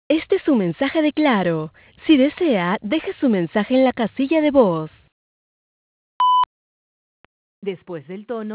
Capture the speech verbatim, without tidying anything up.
Este es su mensaje de Claro. Si desea, deje su mensaje en la casilla de voz. Después del tono,